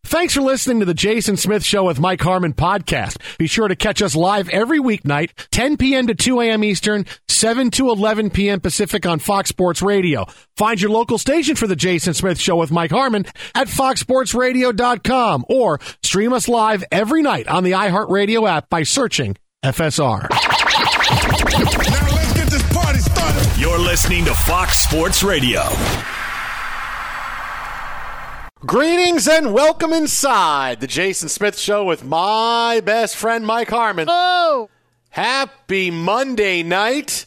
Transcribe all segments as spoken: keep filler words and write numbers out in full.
Thanks for listening to the Jason Smith Show with Mike Harmon podcast. Be sure to catch us live every weeknight, ten p.m. to two a.m. Eastern, seven to eleven p.m. Pacific on Fox Sports Radio. Find your local station for the Jason Smith Show with Mike Harmon at fox sports radio dot com or stream us live every night on the iHeartRadio app by searching F S R. Now let's get this party started. You're listening to Fox Sports Radio. Greetings and welcome inside the Jason Smith Show with my best friend, Mike Harmon. Oh! Happy Monday night.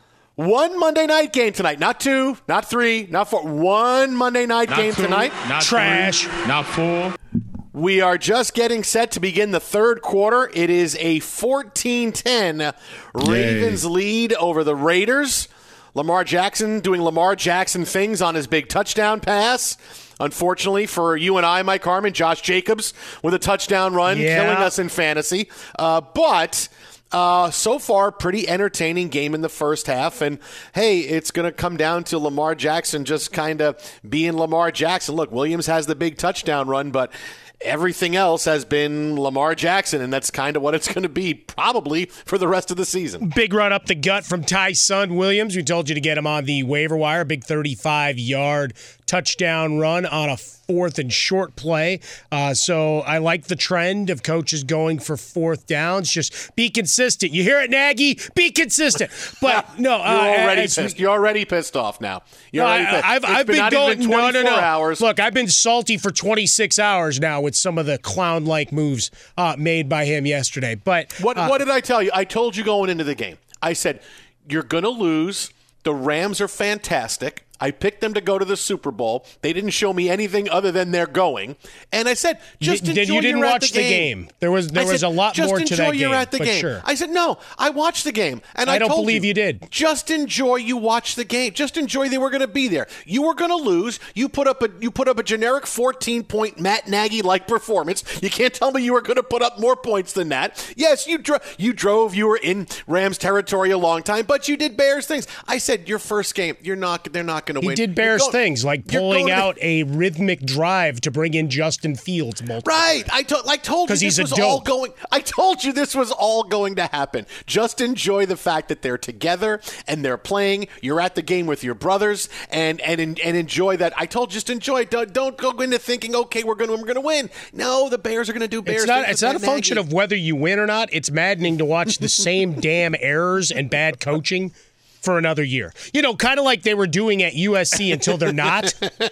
One Monday night game tonight. Not two, not three, not four. One Monday night not game two, tonight. Not Trash. Three, not four. We are just getting set to begin the third quarter. It is a fourteen ten Ravens Yay. lead over the Raiders. Lamar Jackson doing Lamar Jackson things on his big touchdown pass. Unfortunately for you and I, Mike Harmon, Josh Jacobs with a touchdown run, yeah. killing us in fantasy. Uh, but uh, so far, pretty entertaining game in the first half. And, hey, it's going to come down to Lamar Jackson just kind of being Lamar Jackson. Look, Williams has the big touchdown run, but everything else has been Lamar Jackson, and that's kind of what it's going to be probably for the rest of the season. Big run up the gut from Tyson Williams. We told you to get him on the waiver wire. Big thirty-five-yard touchdown run on a fourth and short play. Uh, so I like the trend of coaches going for fourth downs. Just be consistent. You hear it, Nagy? Be consistent. But no, You're uh, already as- pissed. You're already pissed off now. You're No, already I, pissed. I've, It's I've been been not going even no, no, twenty-four no. hours. Look, I've been salty for twenty-six hours now with some of the clown-like moves uh, made by him yesterday. But What uh, what did I tell you? I told you going into the game. I said, you're going to lose. The Rams are fantastic. I picked them to go to the Super Bowl. They didn't show me anything other than they're going. And I said, just you, enjoy you didn't you're watch at the game. game. There was there I was said, a lot just more to enjoy that you're game. at the but game. Sure. I said, no, I watched the game. And I, I don't told believe you, you did. Just enjoy you watch the game. Just enjoy they were going to be there. You were going to lose. You put up a you put up a generic fourteen-point Matt Nagy-like performance. You can't tell me you were going to put up more points than that. Yes, you dro- you drove. You were in Rams territory a long time, but you did Bears things. I said, your first game, you're not. They're not going to He win. did Bears You're going- things like you're pulling going to the- out a rhythmic drive to bring in Justin Fields multiple Right. times. I, to- I told you 'Cause this he's a was all dope. going I told you this was all going to happen. Just enjoy the fact that they're together and they're playing. You're at the game with your brothers and and and enjoy that. I told you just enjoy it. Don't, don't go into thinking, okay, we're going to we're going to win. No, the Bears are going to do Bears It's not. things It's with not a Matt function Nagy. of whether you win or not. It's maddening to watch the same damn errors and bad coaching for another year. You know, kind of like they were doing at U S C until they're not.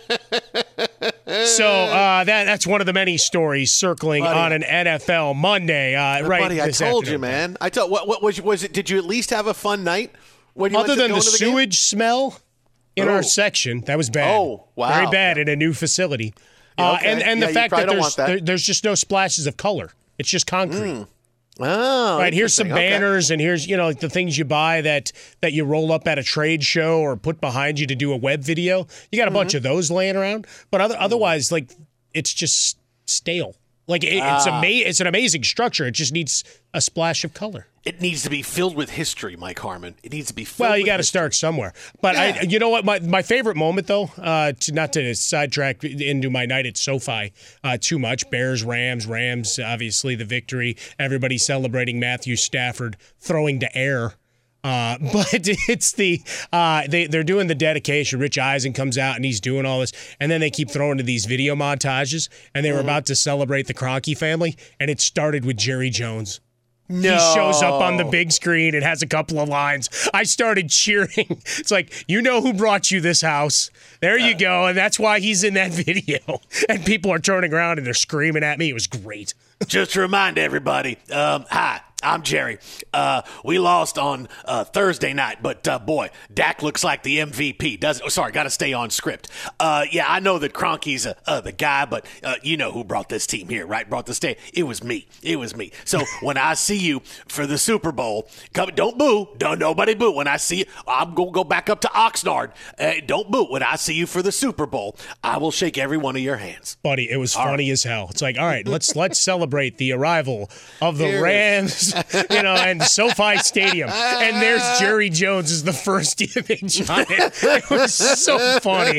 So uh, that that's one of the many stories circling Buddy. on an N F L Monday. Uh, right, Buddy, I this told you, afternoon. man. I told what, what was was it? Did you at least have a fun night when you Other went to than go the into the game? sewage smell in Oh. our section, that was bad. Oh, wow. Very bad in a new facility. Yeah, Uh, okay. and and Yeah, the you fact probably that don't there's want that. there- there's just no splashes of color. It's just concrete. Oh, Right, here's some interesting. Okay. banners, and here's you know like the things you buy that that you roll up at a trade show or put behind you to do a web video. You got a bunch Mm-hmm. of those laying around, but other, otherwise, like it's just stale. Like it, it's Ah. ama- It's an amazing structure. It just needs a splash of color. It needs to be filled with history, Mike Harmon. It needs to be filled Well, you with got to history. start somewhere. But I, Yeah. you know what? My my favorite moment though, uh, to not to sidetrack into my night at SoFi uh, too much. Bears, Rams, Rams. Obviously the victory. Everybody celebrating Matthew Stafford throwing to air. Uh, but it's the uh, they they're doing the dedication. Rich Eisen comes out and he's doing all this, and then they keep throwing to these video montages. And they were about to celebrate the Kroenke family, and it started with Jerry Jones. No. He shows up on the big screen and has a couple of lines. I started cheering. It's like, you know who brought you this house. There you go. And that's why he's in that video. And people are turning around and they're screaming at me. It was great. Just to remind everybody, um, hi, I'm Jerry. Uh, we lost on uh, Thursday night, but uh, boy, Dak looks like the M V P. Does oh, sorry, got to stay on script. Uh, yeah, I know that Kroenke's uh, uh, the guy, but uh, you know who brought this team here, right? Brought this day. It was me. It was me. So when I see you for the Super Bowl, come, don't boo. Don't nobody boo. When I see you, I'm gonna go back up to Oxnard. Uh, don't boo. When I see you for the Super Bowl, I will shake every one of your hands. Buddy, it was All funny right. as hell. It's like, all right, let's let's celebrate the arrival of the Here. Rams you know, and SoFi Stadium. And there's Jerry Jones as the first image on it. It was so funny.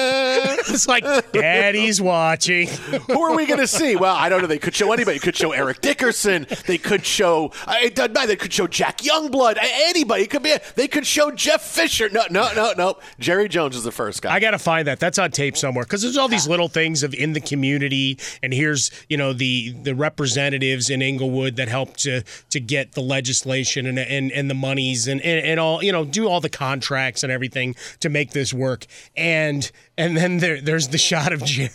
It's like, Daddy's watching. Who are we going to see? Well, I don't know. They could show anybody. They could show Eric Dickerson. They could show, it doesn't matter. They could show Jack Youngblood. Anybody. It could be, they could show Jeff Fisher. No, no, no, no. Jerry Jones is the first guy. I got to find that. That's on tape somewhere because there's all these little things of in the community. And here's, you know, the the representatives in Inglewood that helped to to get the legislation and and, and the monies and, and, and all, you know, do all the contracts and everything to make this work. And and then there there's the shot of Jerry.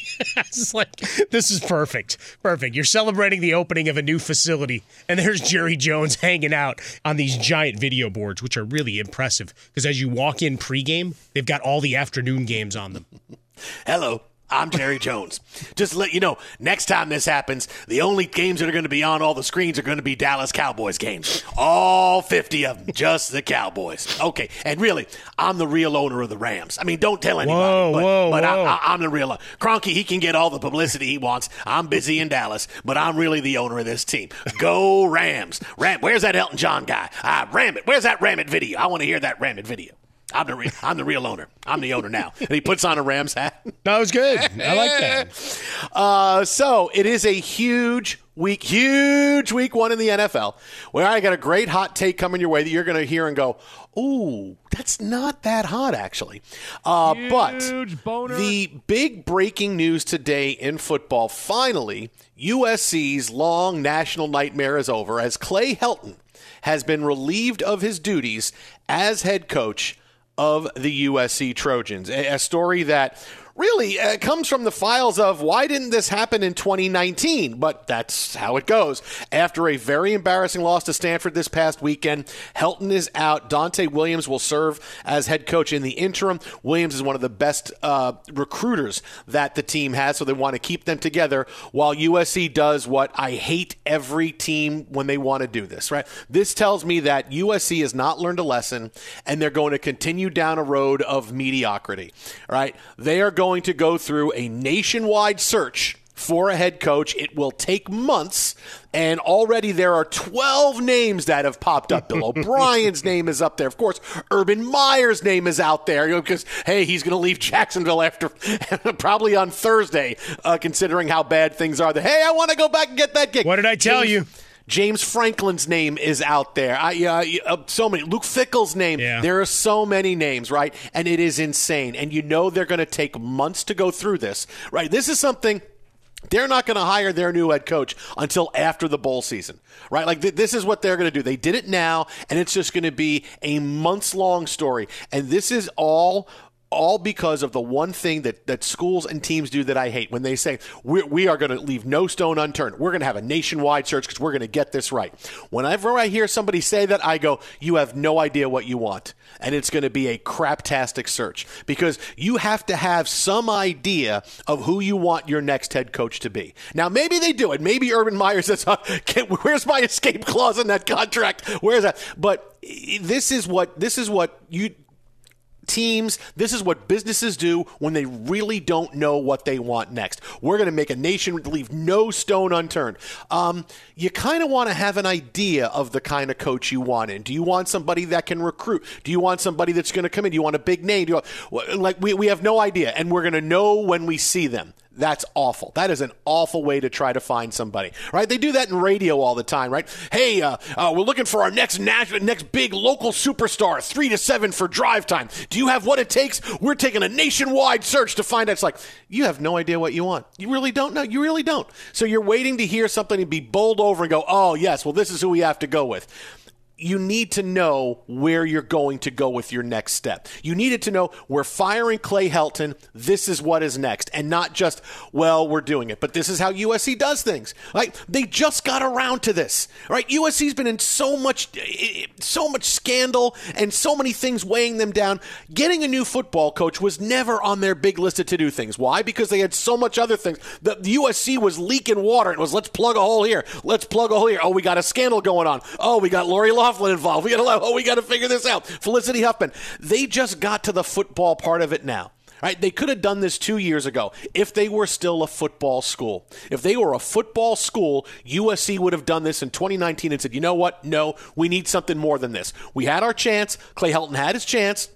It's like, this is perfect. Perfect. You're celebrating the opening of a new facility, and there's Jerry Jones hanging out on these giant video boards, which are really impressive because as you walk in pregame, they've got all the afternoon games on them. Hello. I'm Jerry Jones. Just to let you know, next time this happens, the only games that are going to be on all the screens are going to be Dallas Cowboys games. All fifty of them, just the Cowboys. Okay, and really, I'm the real owner of the Rams. I mean, don't tell anybody, whoa, but, whoa, but whoa. I, I, I'm the real owner. Kroenke, he can get all the publicity he wants. I'm busy in Dallas, but I'm really the owner of this team. Go Rams. Ram, where's that Elton John guy? Ah, Ram it. Where's that Ram it video? I want to hear that Ram it video. I'm the, re- I'm the real owner. I'm the owner now. And he puts on a Rams hat. That was good. I like that. Uh, so it is a huge week, huge week one in the N F L, where I got a great hot take coming your way that you're going to hear and go, ooh, that's not that hot, actually. Uh, huge but boner. The big breaking news today in football, finally, U S C's long national nightmare is over as Clay Helton has been relieved of his duties as head coach of the U S C Trojans. A, a story that really uh, comes from the files of why didn't this happen in twenty nineteen? But that's how it goes. After a very embarrassing loss to Stanford this past weekend, Helton is out. Dante Williams will serve as head coach in the interim. Williams is one of the best uh, recruiters that the team has, so they want to keep them together while U S C does what I hate every team when they want to do this, right? This tells me that U S C has not learned a lesson, and they're going to continue down a road of mediocrity, right? They are going to go through a nationwide search for a head coach. It will take months, and already there are twelve names that have popped up. Bill O'Brien's name is up there. Of course, Urban Meyer's name is out there, you know, because, hey, he's going to leave Jacksonville after probably on Thursday, uh, considering how bad things are. That, hey, I want to go back and get that gig. What did I tell James, you? James Franklin's name is out there. I, uh, uh, so many. Luke Fickell's name. Yeah. There are so many names, right? And it is insane. And you know they're going to take months to go through this, right? This is something they're not going to hire their new head coach until after the bowl season, right? Like th- this is what they're going to do. They did it now, and it's just going to be a months-long story. And this is all all because of the one thing that, that schools and teams do that I hate, when they say, we, we are going to leave no stone unturned. We're going to have a nationwide search because we're going to get this right. Whenever I hear somebody say that, I go, you have no idea what you want. And it's going to be a craptastic search because you have to have some idea of who you want your next head coach to be. Now, maybe they do it. Maybe Urban Meyer says, where's my escape clause in that contract? Where's that? But this is what this is what you – teams, this is what businesses do when they really don't know what they want next. We're going to make a nation leave no stone unturned. Um, you kind of want to have an idea of the kind of coach you want in. Do you want somebody that can recruit? Do you want somebody that's going to come in? Do you want a big name? Do you want, like we, we have no idea, and we're going to know when we see them. That's awful. That is an awful way to try to find somebody, right? They do that in radio all the time, right? Hey, uh, uh, we're looking for our next national, next big local superstar, three to seven for drive time. Do you have what it takes? We're taking a nationwide search to find out. It's like, you have no idea what you want. You really don't know. You really don't. So you're waiting to hear something and be bowled over and go, oh, yes, well, this is who we have to go with. You need to know where you're going to go with your next step. You needed to know, we're firing Clay Helton. This is what is next. And not just, well, we're doing it. But this is how U S C does things. Like, they just got around to this. Right? U S C's been in so much, so much scandal and so many things weighing them down. Getting a new football coach was never on their big list of to-do things. Why? Because they had so much other things. The, the U S C was leaking water. It was, let's plug a hole here. Let's plug a hole here. Oh, we got a scandal going on. Oh, we got Lori Loughlin involved. We got to oh, we got to figure this out. Felicity Huffman. They just got to the football part of it now, Right? They could have done this two years ago if they were still a football school. If they were a football school, U S C would have done this in twenty nineteen and said, you know what? No, we need something more than this. We had our chance. Clay Helton had his chance.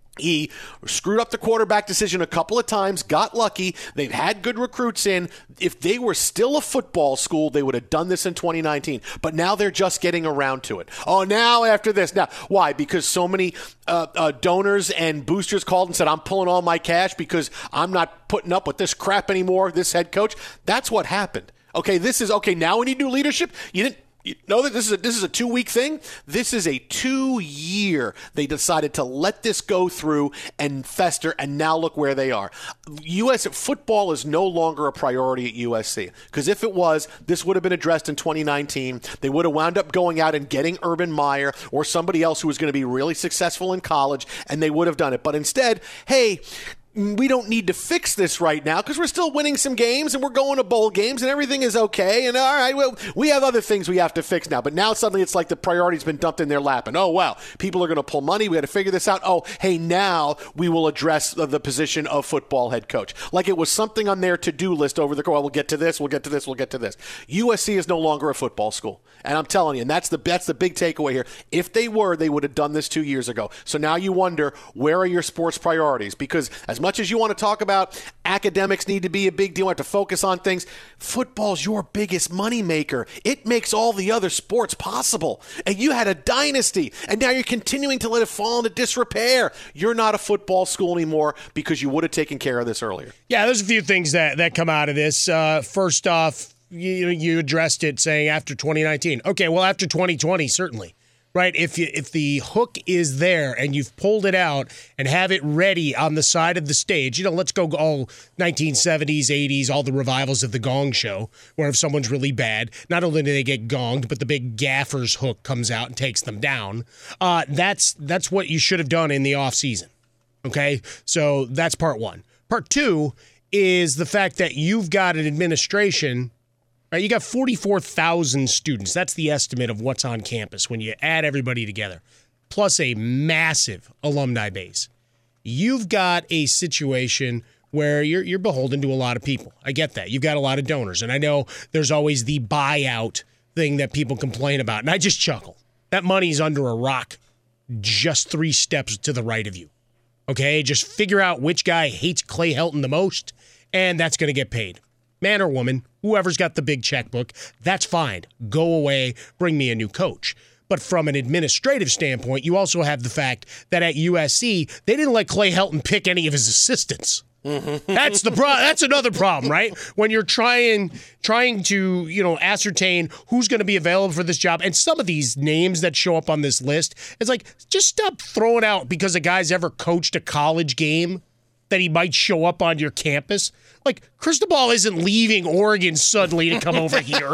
He screwed up the quarterback decision a couple of times, got lucky. They've had good recruits in. If they were still a football school, they would have done this in twenty nineteen. But now they're just getting around to it. Oh, now after this. Now, why? Because so many uh, uh, donors and boosters called and said, I'm pulling all my cash because I'm not putting up with this crap anymore, this head coach. That's what happened. Okay, this is, okay, now we need new leadership. You didn't. You know that this is a, this is a two-week thing? This is a two-year. They decided to let this go through and fester, and now look where they are. U S football is no longer a priority at U S C, because if it was, this would have been addressed in twenty nineteen. They would have wound up going out and getting Urban Meyer or somebody else who was going to be really successful in college, and they would have done it. But instead, hey, we don't need to fix this right now because we're still winning some games and we're going to bowl games and everything is okay. And all right, well, we have other things we have to fix now. But now suddenly it's like the priority's been dumped in their lap. And, oh, wow, people are going to pull money. We got to figure this out. Oh, hey, now we will address the, the position of football head coach. Like it was something on their to-do list over the course. Well, we'll get to this, we'll get to this, we'll get to this. U S C is no longer a football school. And I'm telling you, and that's the, that's the big takeaway here. If they were, they would have done this two years ago. So now you wonder, where are your sports priorities? Because as much as you want to talk about academics need to be a big deal, have to focus on things, football's your biggest moneymaker. It makes all the other sports possible. And you had a dynasty, and now you're continuing to let it fall into disrepair. You're not a football school anymore because you would have taken care of this earlier. Yeah, there's a few things that, that come out of this. Uh, first off, you, you addressed it saying after twenty nineteen. Okay, well, after twenty twenty, certainly. Right, if you, if the hook is there and you've pulled it out and have it ready on the side of the stage, you know, let's go all nineteen seventies, eighties, all the revivals of the Gong Show, where if someone's really bad, not only do they get gonged, but the big gaffer's hook comes out and takes them down. Uh, that's that's what you should have done in the offseason, okay? So that's part one. Part two is the fact that you've got an administration. Right, you got forty-four thousand students. That's the estimate of what's on campus when you add everybody together, plus a massive alumni base. You've got a situation where you're you're beholden to a lot of people. I get that. You've got a lot of donors. And I know there's always the buyout thing that people complain about. And I just chuckle. That money's under a rock just three steps to the right of you. Okay? Just figure out which guy hates Clay Helton the most, and that's going to get paid. Man or woman, whoever's got the big checkbook, that's fine. Go away, bring me a new coach. But from an administrative standpoint, you also have the fact that at U S C, they didn't let Clay Helton pick any of his assistants. Mm-hmm. That's the pro- That's another problem, right? When you're trying trying to, you know, ascertain who's going to be available for this job, and some of these names that show up on this list, it's like, just stop throwing out because a guy's ever coached a college game that he might show up on your campus. Like, Cristobal isn't leaving Oregon suddenly to come over here.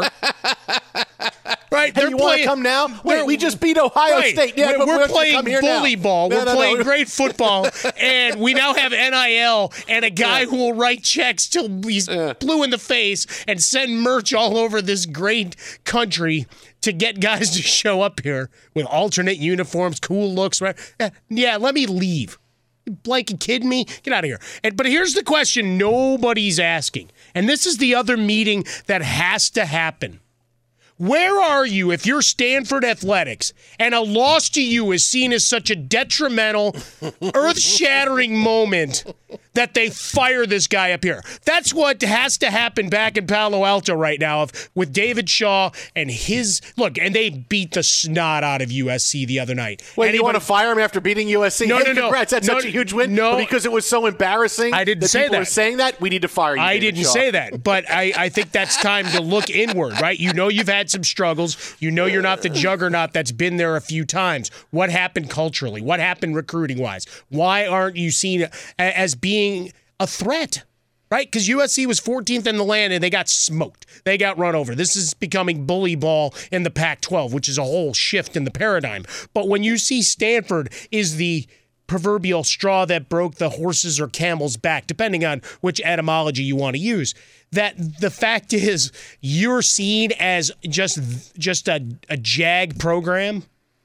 Right? Hey, you want to come now? Wait, we just beat Ohio right. State. Yeah, we're but we're playing bully now. ball. No, we're no, playing no. great football, and we now have N I L and a guy Yeah. who will write checks till he's Yeah. blue in the face and send merch all over this great country to get guys to show up here with alternate uniforms, cool looks. Right? Yeah, let me leave. Blanket kidding me? Get out of here. And but here's the question nobody's asking. And this is the other meeting that has to happen. Where are you if you're Stanford Athletics and a loss to you is seen as such a detrimental, earth-shattering moment that they fire this guy up here? That's what has to happen back in Palo Alto right now if, with David Shaw and his – look, and they beat the snot out of U S C the other night. Wait, Anybody, you want to fire him after beating U S C? No, hey, no, no. congrats. That's no, such a huge win. No. But because it was so embarrassing I didn't that say people that. were saying that, we need to fire you, I David didn't Shaw. say that, but I, I think that's time to look inward, right? You know you've had some struggles. You know you're not the juggernaut that's been there a few times. What happened culturally? What happened recruiting-wise? Why aren't you seen as being a threat? Right? Because U S C was fourteenth in the land and they got smoked. They got run over. This is becoming bully ball in the Pac twelve, which is a whole shift in the paradigm. But when you see Stanford is the proverbial straw that broke the horse's or camel's back, depending on which etymology you want to use, that the fact is you're seen as just just a, a JAG program,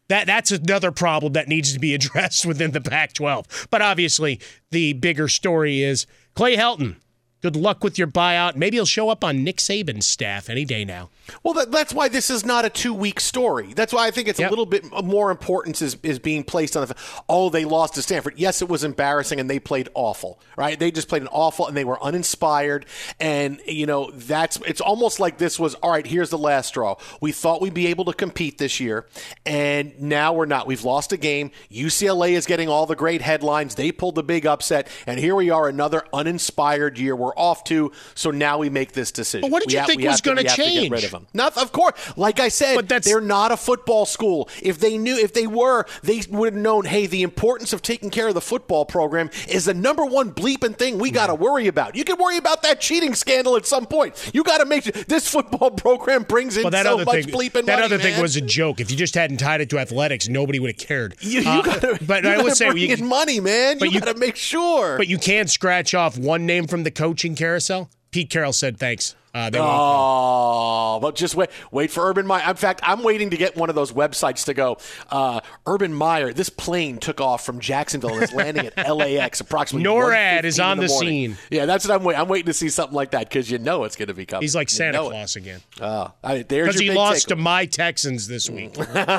That that's another problem that needs to be addressed within the Pac twelve. But obviously, the bigger story is Clay Helton. Good luck with your buyout. Maybe he'll show up on Nick Saban's staff any day now. Well, that, that's why this is not a two-week story. That's why I think it's yep. a little bit more importance is, is being placed on the oh, they lost to Stanford. Yes, it was embarrassing, and they played awful, right? They just played an awful, and they were uninspired. And, you know, that's it's almost like this was, all right, here's the last straw. We thought we'd be able to compete this year, and now we're not. We've lost a game. U C L A is getting all the great headlines. They pulled the big upset, and here we are, another uninspired year. We're off to, so now we make this decision. But what did we you ha- think was going to change? To get rid of them. Not, of course. Like I said, but that's, they're not a football school. If they knew, if they were, they would have known, hey, the importance of taking care of the football program is the number one bleeping thing we got to worry about. You can worry about that cheating scandal at some point. You got to make sure this football program brings in well, that so other much thing, bleeping that money, other man. thing was a joke. If you just hadn't tied it to athletics, nobody would have cared. You, you uh, gotta, but you I would say bring you, in money, man. You, you got to make sure. But you can't scratch off one name from the coaching carousel. Pete Carroll said thanks. Uh, oh, but just wait, wait for Urban Meyer. In fact, I'm waiting to get one of those websites to go. Uh, Urban Meyer, this plane took off from Jacksonville and is landing at L A X approximately. NORAD is on the, the scene. Yeah, that's what I'm waiting. I'm waiting to see something like that because you know it's going to be coming. He's like Santa you know Claus it. again. Oh, I, there's because your he big lost takeaway. to my Texans this week.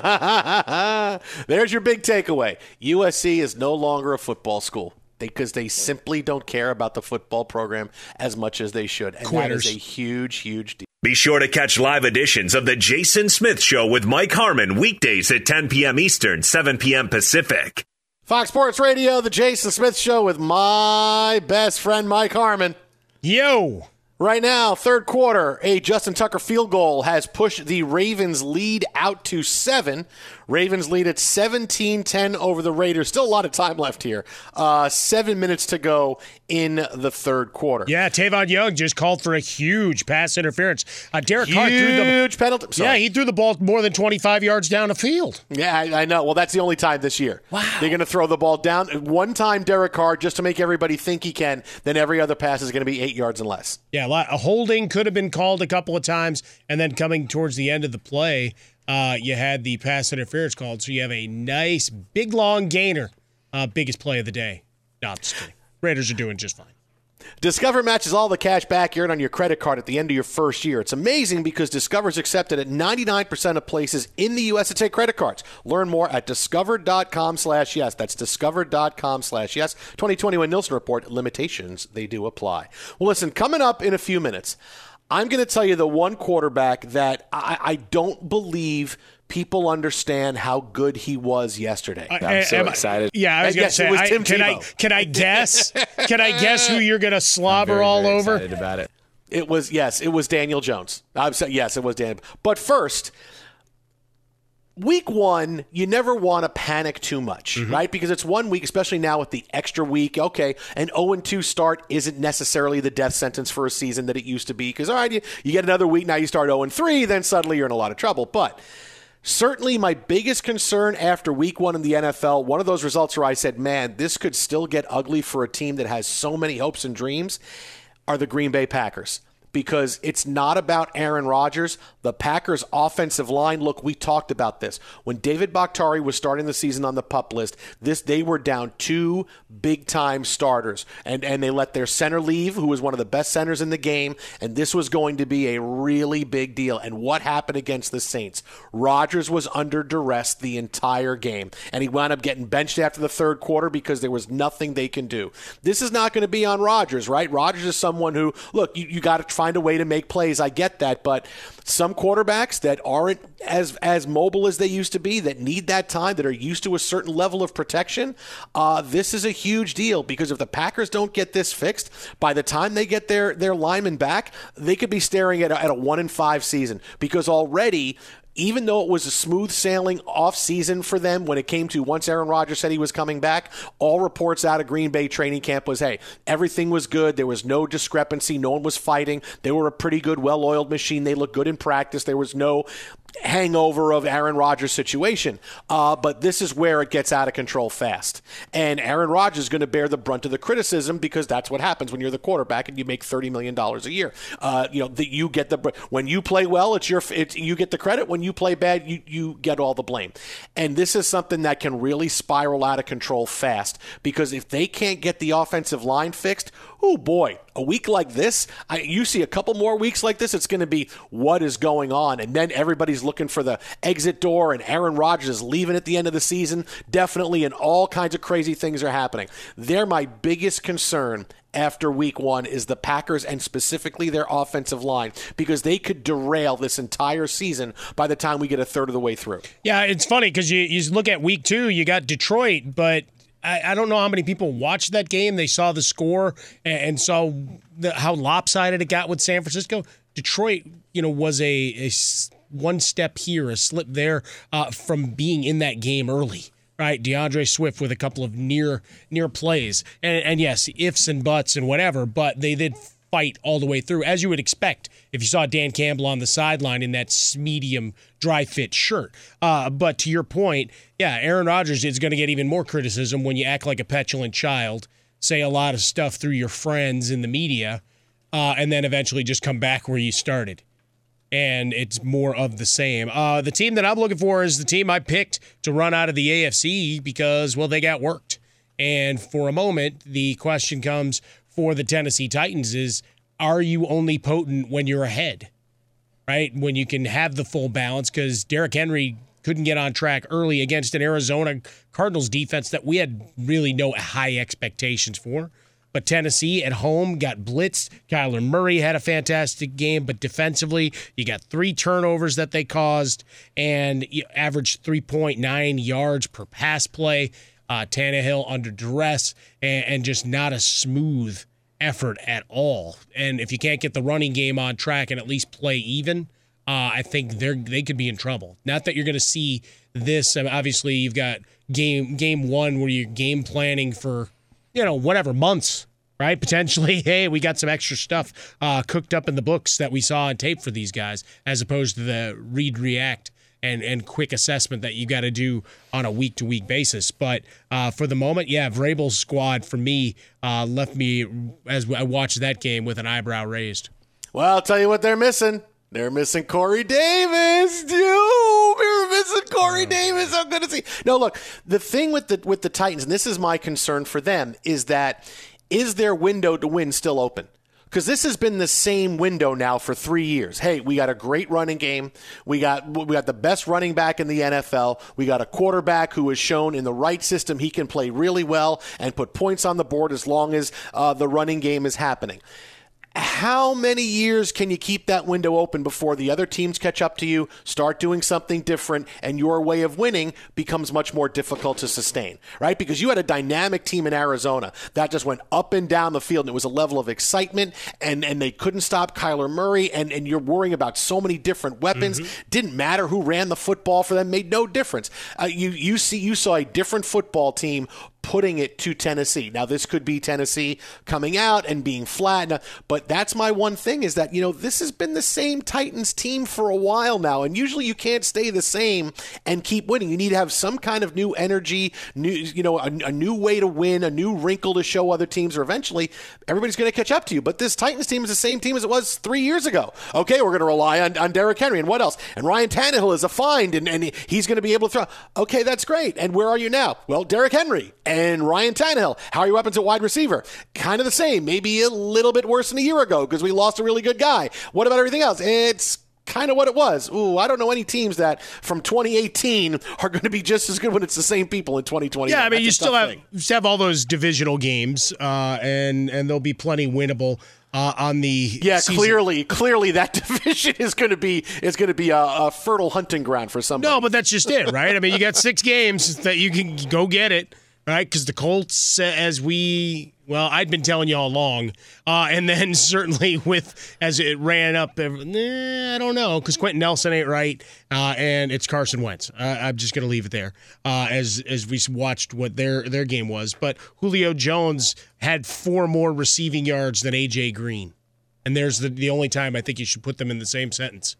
There's your big takeaway. U S C is no longer a football school. Because they, they simply don't care about the football program as much as they should. And Quitters. That is a huge, huge deal. Be sure to catch live editions of The Jason Smith Show with Mike Harmon weekdays at ten p.m. Eastern, seven p.m. Pacific. Fox Sports Radio, The Jason Smith Show with my best friend Mike Harmon. Yo! Right now, third quarter, a Justin Tucker field goal has pushed the Ravens' lead out to seven. Ravens lead at seventeen ten over the Raiders. Still a lot of time left here. Uh, seven minutes to go in the third quarter. Yeah, Tavon Young just called for a huge pass interference. Uh, Derek Carr huge threw the huge penalty. Sorry. Yeah, he threw the ball more than twenty-five yards down the field. Yeah, I, I know. Well, that's the only time this year. Wow. They're going to throw the ball down. One time, Derek Carr, just to make everybody think he can, then every other pass is going to be eight yards and less. Yeah, a, lot, a holding could have been called a couple of times, and then coming towards the end of the play, Uh, you had the pass interference called, so you have a nice, big, long gainer. Uh, biggest play of the day. No, I'm just kidding. Raiders are doing just fine. Discover matches all the cash back you earn on your credit card at the end of your first year. It's amazing because Discover is accepted at ninety-nine percent of places in the U S to take credit cards. Learn more at discover.com slash yes. That's discover.com slash yes. twenty twenty-one Nielsen Report. Limitations, they do apply. Well, listen, coming up in a few minutes, I'm going to tell you the one quarterback that I, I don't believe people understand how good he was yesterday. I'm so excited. Yeah, I was going to say, I, can, I, can I guess? Can I guess who you're going to slobber very, all very over? Excited about it. It was, yes, it was Daniel Jones. I'm saying, yes, it was Daniel. But first, week one, you never want to panic too much, mm-hmm. right? Because it's one week, especially now with the extra week. Okay, an oh and two start isn't necessarily the death sentence for a season that it used to be. Because, all right, you, you get another week, now you start oh and three, then suddenly you're in a lot of trouble. But certainly my biggest concern after week one in the N F L, one of those results where I said, man, this could still get ugly for a team that has so many hopes and dreams, are the Green Bay Packers. Because it's not about Aaron Rodgers. The Packers' offensive line, look, we talked about this. When David Bakhtiari was starting the season on the PUP list, this they were down two big-time starters. And, and they let their center leave, who was one of the best centers in the game, and this was going to be a really big deal. And what happened against the Saints? Rodgers was under duress the entire game, and he wound up getting benched after the third quarter because there was nothing they can do. This is not going to be on Rodgers, right? Rodgers is someone who, look, you, you got to find a way to make plays. I get that, but some quarterbacks that aren't as as mobile as they used to be, that need that time, that are used to a certain level of protection, uh, this is a huge deal because if the Packers don't get this fixed, by the time they get their their linemen back, they could be staring at a, at a one and five season because already, even though it was a smooth sailing off season for them when it came to once Aaron Rodgers said he was coming back, all reports out of Green Bay training camp was, hey, everything was good. There was no discrepancy. No one was fighting. They were a pretty good, well-oiled machine. They looked good in practice. There was no hangover of Aaron Rodgers' situation. Uh, but this is where it gets out of control fast. And Aaron Rodgers is going to bear the brunt of the criticism because that's what happens when you're the quarterback and you make thirty million dollars a year. Uh, you know, that you get the when you play well, it's your it's, you get the credit. When you play bad, you, you get all the blame. And this is something that can really spiral out of control fast because if they can't get the offensive line fixed, oh boy, a week like this, I, you see a couple more weeks like this, it's going to be what is going on. And then everybody's looking for the exit door, and Aaron Rodgers is leaving at the end of the season, definitely, and all kinds of crazy things are happening. They're my biggest concern after week one is the Packers and specifically their offensive line because they could derail this entire season by the time we get a third of the way through. Yeah, it's funny because you, you look at week two, you got Detroit, but I, I don't know how many people watched that game. They saw the score and, and saw the, how lopsided it got with San Francisco. Detroit, you know, was a, a one step here, a slip there uh, from being in that game early. Right, DeAndre Swift with a couple of near near plays, and, and yes, ifs and buts and whatever, but they did fight all the way through, as you would expect if you saw Dan Campbell on the sideline in that medium dry fit shirt. Uh, but to your point, yeah, Aaron Rodgers is going to get even more criticism when you act like a petulant child, say a lot of stuff through your friends in the media, uh, and then eventually just come back where you started. And it's more of the same. Uh, the team that I'm looking for is the team I picked to run out of the A F C because, well, they got worked. And for a moment, the question comes for the Tennessee Titans is, are you only potent when you're ahead, right? When you can have the full balance, because Derrick Henry couldn't get on track early against an Arizona Cardinals defense that we had really no high expectations for. But Tennessee at home got blitzed. Kyler Murray had a fantastic game, but defensively, you got three turnovers that they caused, and you averaged three point nine yards per pass play. Uh, Tannehill under duress, and, and just not a smooth effort at all. And if you can't get the running game on track and at least play even, uh, I think they're they could be in trouble. Not that you're going to see this. I mean, obviously, you've got game game one where you're game planning for, you know, whatever, months, right? Potentially, hey, we got some extra stuff uh, cooked up in the books that we saw on tape for these guys, as opposed to the read, react, and and quick assessment that you got to do on a week-to-week basis. But uh, for the moment, yeah, Vrabel's squad, for me, uh, left me, as I watched that game, with an eyebrow raised. Well, I'll tell you what they're missing. They're missing Corey Davis, dude. We're missing Corey Davis. I'm going to see. No, look, the thing with the with the Titans, and this is my concern for them, is that is their window to win still open? Because this has been the same window now for three years. Hey, we got a great running game. We got we got the best running back in the N F L. We got a quarterback who has shown in the right system he can play really well and put points on the board as long as uh, the running game is happening. How many years can you keep that window open before the other teams catch up to you, start doing something different, and your way of winning becomes much more difficult to sustain, right? Because you had a dynamic team in Arizona that just went up and down the field, and it was a level of excitement, and, and they couldn't stop Kyler Murray, and, and you're worrying about so many different weapons. Mm-hmm. Didn't matter who ran the football for them, made no difference. Uh, you you see you saw a different football team putting it to Tennessee. Now, this could be Tennessee coming out and being flat, but that's my one thing is that, you know, this has been the same Titans team for a while now, and usually you can't stay the same and keep winning. You need to have some kind of new energy, new, you know, a, a new way to win, a new wrinkle to show other teams, or eventually everybody's going to catch up to you. But this Titans team is the same team as it was three years ago. Okay, we're going to rely on, on Derrick Henry, and what else? And Ryan Tannehill is a find, and, and he's going to be able to throw. Okay, that's great. And where are you now? Well, Derrick Henry and Ryan Tannehill. How are your weapons at wide receiver? Kind of the same, maybe a little bit worse than a year ago because we lost a really good guy. What about everything else? It's kind of what it was. Ooh, I don't know any teams that from twenty eighteen are going to be just as good when it's the same people in twenty twenty. Yeah, I mean, you still have, you still have all those divisional games, uh, and and there'll be plenty winnable. Uh, on the yeah, season. clearly, clearly that division is going to be is going to be a, a fertile hunting ground for somebody. No, but that's just it, right? I mean, you got six games that you can go get it, right? Because the Colts, as we well, I'd been telling you all along, uh, and then certainly with as it ran up, eh, I don't know, because Quentin Nelson ain't right, uh, and it's Carson Wentz. Uh, I'm just going to leave it there uh, as as we watched what their their game was. But Julio Jones had four more receiving yards than A J Green. And there's the, the only time I think you should put them in the same sentence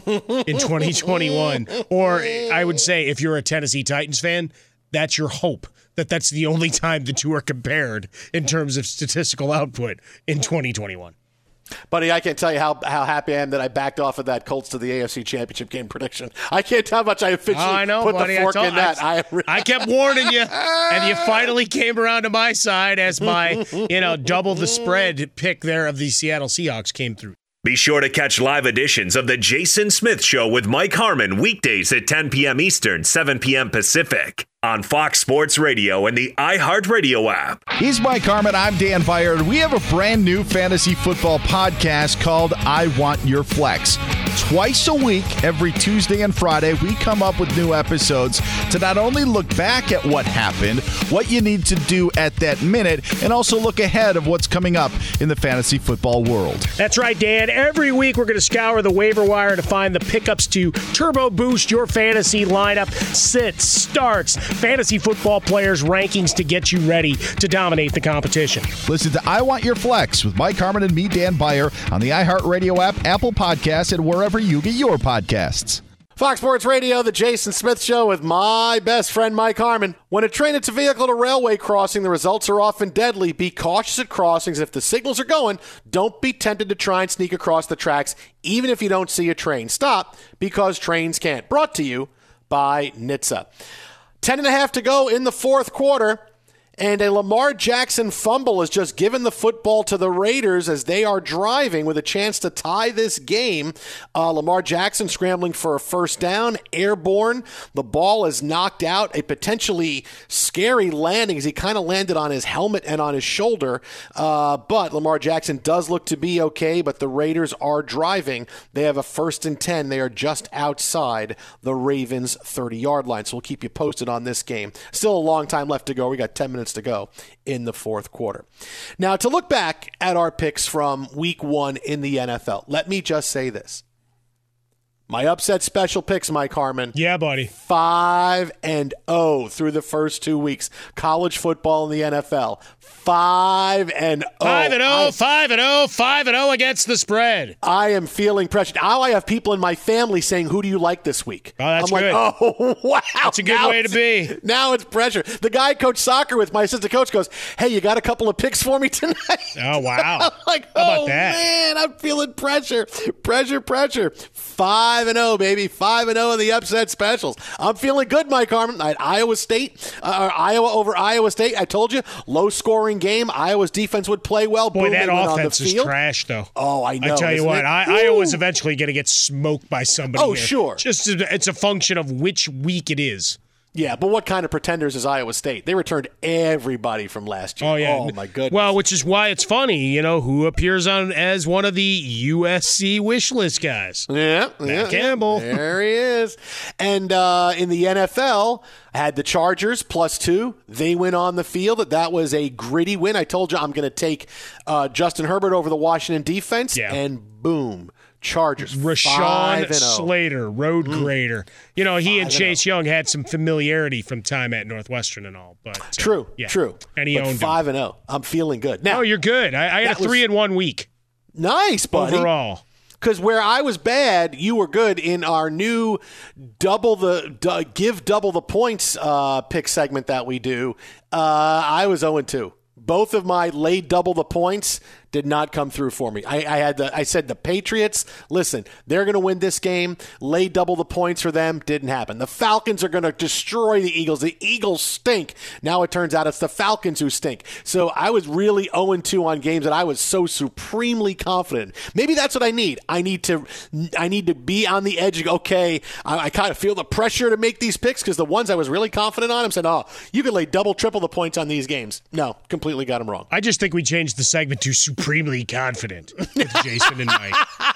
in twenty twenty-one. Or I would say if you're a Tennessee Titans fan, that's your hope, that that's the only time the two are compared in terms of statistical output in twenty twenty-one. Buddy, I can't tell you how, how happy I am that I backed off of that Colts to the A F C Championship game prediction. I can't tell how much I officially oh, I know, put buddy. the fork I told, in that. I, I, I kept warning you, and you finally came around to my side as my, you know, double the spread pick there of the Seattle Seahawks came through. Be sure to catch live editions of The Jason Smith Show with Mike Harmon weekdays at ten p.m. Eastern, seven p.m. Pacific on Fox Sports Radio and the iHeartRadio app. He's Mike Harmon. I'm Dan Byard. We have a brand new fantasy football podcast called I Want Your Flex. Twice a week, every Tuesday and Friday, we come up with new episodes to not only look back at what happened, what you need to do at that minute, and also look ahead of what's coming up in the fantasy football world. That's right, Dan. Every week we're going to scour the waiver wire to find the pickups to turbo boost your fantasy lineup, sits, starts, fantasy football players' rankings to get you ready to dominate the competition. Listen to I Want Your Flex with Mike Harmon and me, Dan Byer, on the iHeartRadio app, Apple Podcasts, and wherever you get your podcasts. Fox Sports Radio, The Jason Smith Show with my best friend Mike Harmon. When a train hits a vehicle at a railway crossing, the results are often deadly. Be cautious at crossings. If the signals are going, don't be tempted to try and sneak across the tracks, even if you don't see a train. Stop, because trains can't. Brought to you by N H T S A. Ten and a half to go in the fourth quarter. And a Lamar Jackson fumble has just given the football to the Raiders as they are driving with a chance to tie this game. Uh, Lamar Jackson scrambling for a first down, airborne. The ball is knocked out. A potentially scary landing as he kind of landed on his helmet and on his shoulder. Uh, but Lamar Jackson does look to be okay, but the Raiders are driving. They have a first and ten. They are just outside the Ravens' thirty-yard line. So we'll keep you posted on this game. Still a long time left to go. We got ten minutes to go in the fourth quarter. Now, to look back at our picks from week one in the N F L, let me just say this. My upset special picks, Mike Harmon. Yeah, buddy. five and oh through the first two weeks. College football in the N F L. five and oh. five and oh, five and oh, five and oh against the spread. I am feeling pressured. Now I have people in my family saying, who do you like this week? Oh, that's I'm good. like, oh, wow. That's a good now way to be. Now it's pressure. The guy I coach soccer with, my assistant coach, goes, hey, you got a couple of picks for me tonight? Oh, wow. I'm like, How about oh, that? man, I'm feeling pressure. Pressure, pressure. five and oh, baby. five and oh in the upset specials. I'm feeling good, Mike Harmon. I had Iowa State, uh, Iowa over Iowa State. I told you, low-scoring game. Iowa's defense would play well. Boy, Boom, that they went offense on the is field. trash, though. Oh, I know. I tell you what, I, Iowa's eventually going to get smoked by somebody. Oh, here. sure. Just it's a function of which week it is. Yeah, but what kind of pretenders is Iowa State? They returned everybody from last year. Oh, yeah. Oh, my goodness. Well, which is why it's funny, you know, who appears on as one of the U S C wish list guys. Yeah. Matt yeah, Campbell. There he is. And uh, in the N F L, I had the Chargers plus two. They went on the field. That was a gritty win. I told you I'm going to take uh, Justin Herbert over the Washington defense, Yeah. and boom. Chargers. Rashawn Slater, road mm. grader. You know, he five and Chase Young had some familiarity from time at Northwestern and all. But uh, True, yeah. true. And he but owned five him. and oh. I'm feeling good. Now, oh, you're good. I, I had a three was, and one week. Nice, buddy. Overall. Because where I was bad, you were good in our new double the d- give double the points uh, pick segment that we do. Uh, I was oh and two. Both of my lay double the points did not come through for me. I, I had the I said the Patriots, listen, they're going to win this game. Lay double the points for them. Didn't happen. The Falcons are going to destroy the Eagles. The Eagles stink. Now it turns out it's the Falcons who stink. So I was really oh and two on games that I was so supremely confident. Maybe that's what I need. I need to I need to be on the edge. Okay, I, I kind of feel the pressure to make these picks because the ones I was really confident on, I'm saying, oh, you can lay double, triple the points on these games. No, completely got them wrong. I just think we changed the segment to supremely confident with Jason and Mike.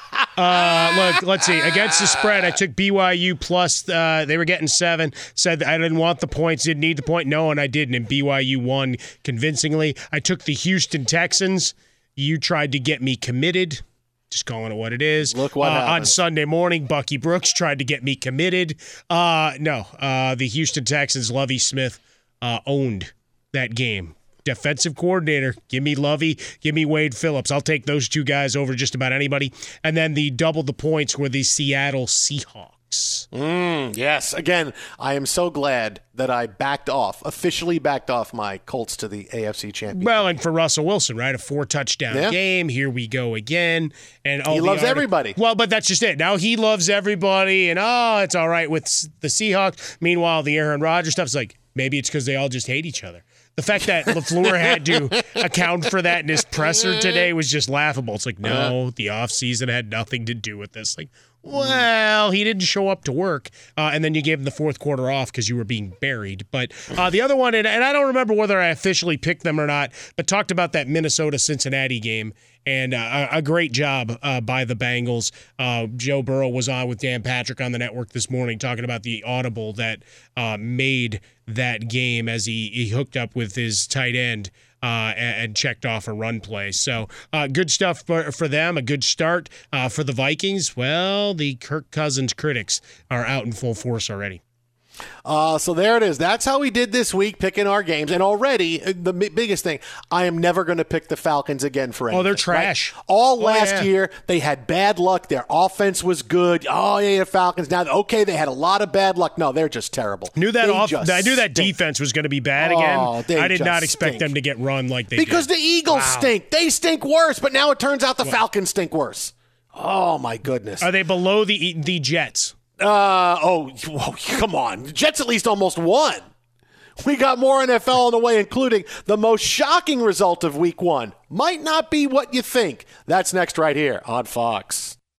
Uh, look, let's see. Against the spread, I took B Y U plus. Uh, they were getting seven. Said I didn't want the points, didn't need the point. No, and I didn't. And B Y U won convincingly. I took the Houston Texans. You tried to get me committed. Just calling it what it is. Look what uh, happened. On Sunday morning, Bucky Brooks tried to get me committed. Uh, no, uh, the Houston Texans, Lovie Smith, uh, owned that game. defensive coordinator. Give me Lovey, give me Wade Phillips. I'll take those two guys over just about anybody. And then the double the points were the Seattle Seahawks. Mm, yes. Again, I am so glad that I backed off, officially backed off my Colts to the A F C championship. Well, and for Russell Wilson, right? A four-touchdown yeah. game. Here we go again. And all He the loves artic- everybody. Well, but that's just it. Now he loves everybody, and oh, it's all right with the Seahawks. Meanwhile, the Aaron Rodgers stuff's like, maybe it's because they all just hate each other. The fact that LaFleur had to account for that in his presser today was just laughable. It's like, no, the offseason had nothing to do with this. Like, well, he didn't show up to work, uh, and then you gave him the fourth quarter off because you were being buried. But uh, the other one, and, and I don't remember whether I officially picked them or not, but talked about that Minnesota-Cincinnati game, and uh, a great job uh, by the Bengals. Uh, Joe Burrow was on with Dan Patrick on the network this morning talking about the audible that uh, made that game as he, he hooked up with his tight end Uh, and, and checked off a run play. So uh, good stuff for, for them, a good start. Uh, for the Vikings, well, the Kirk Cousins critics are out in full force already. Uh, so there it is. That's how we did this week, picking our games. And already, the m- biggest thing, I am never going to pick the Falcons again for anything. Oh, they're trash. Right? All oh, last yeah. year, they had bad luck. Their offense was good. Oh, yeah, the Falcons. Now, okay, they had a lot of bad luck. No, they're just terrible. Knew that They off- just I knew that stink. defense was going to be bad Oh, again. they I did just not expect stink. them to get run like they Because did. the Eagles Wow. stink. They stink worse, but now it turns out the Falcons stink worse. Oh, my goodness. Are they below the the Jets? Uh oh, whoa, come on. The Jets at least almost won. We got more N F L on the way, including the most shocking result of week one. Might not be what you think. That's next right here on Fox.